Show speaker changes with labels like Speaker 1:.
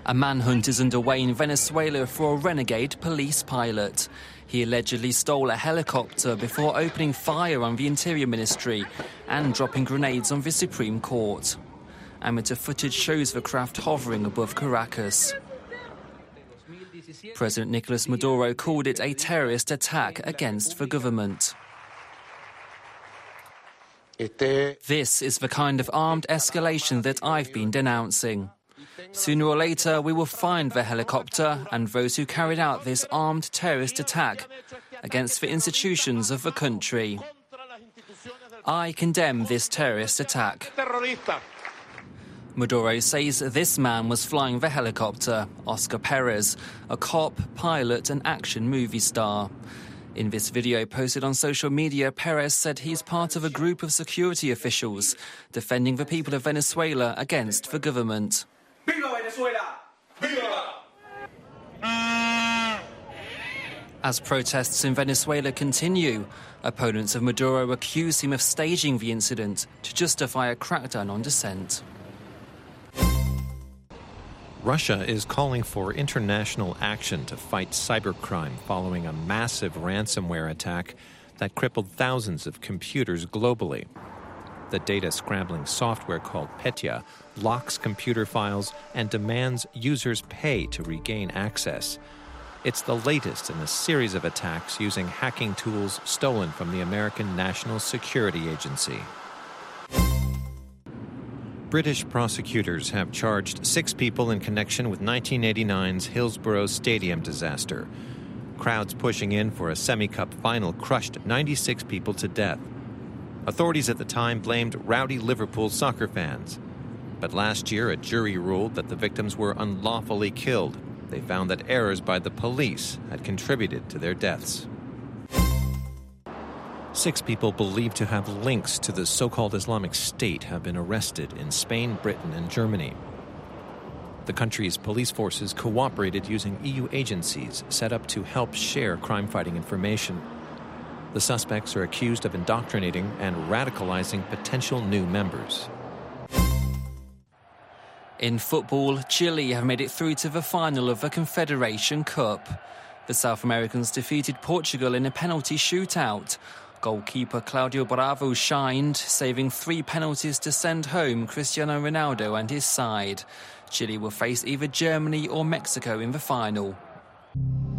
Speaker 1: A manhunt is underway in Venezuela for a renegade police pilot. He allegedly stole a helicopter before opening fire on the Interior Ministry and dropping grenades on the Supreme Court. Amateur footage shows the craft hovering above Caracas. President Nicolas Maduro called it a terrorist attack against the government. This is the kind of armed escalation that I've been denouncing. Sooner or later, we will find the helicopter and those who carried out this armed terrorist attack against the institutions of the country. I condemn this terrorist attack. Maduro says this man was flying the helicopter, Oscar Perez, a cop, pilot and action movie star. In this video posted on social media, Perez said he's part of a group of security officials defending the people of Venezuela against the government. Viva Venezuela! Viva! As protests in Venezuela continue, opponents of Maduro accuse him of staging the incident to justify a crackdown on dissent.
Speaker 2: Russia is calling for international action to fight cybercrime following a massive ransomware attack that crippled thousands of computers globally. The data-scrambling software called Petya locks computer files and demands users pay to regain access. It's the latest in a series of attacks using hacking tools stolen from the American National Security Agency. British prosecutors have charged 6 people in connection with 1989's Hillsborough Stadium disaster. Crowds pushing in for a semi-cup final crushed 96 people to death. Authorities at the time blamed rowdy Liverpool soccer fans. But last year, a jury ruled that the victims were unlawfully killed. They found that errors by the police had contributed to their deaths. 6 people believed to have links to the so-called Islamic State have been arrested in Spain, Britain, and Germany. The country's police forces cooperated using EU agencies set up to help share crime-fighting information. The suspects are accused of indoctrinating and radicalizing potential new members.
Speaker 1: In football, Chile have made it through to the final of the Confederation Cup. The South Americans defeated Portugal in a penalty shootout. Goalkeeper Claudio Bravo shined, saving 3 penalties to send home Cristiano Ronaldo and his side. Chile will face either Germany or Mexico in the final.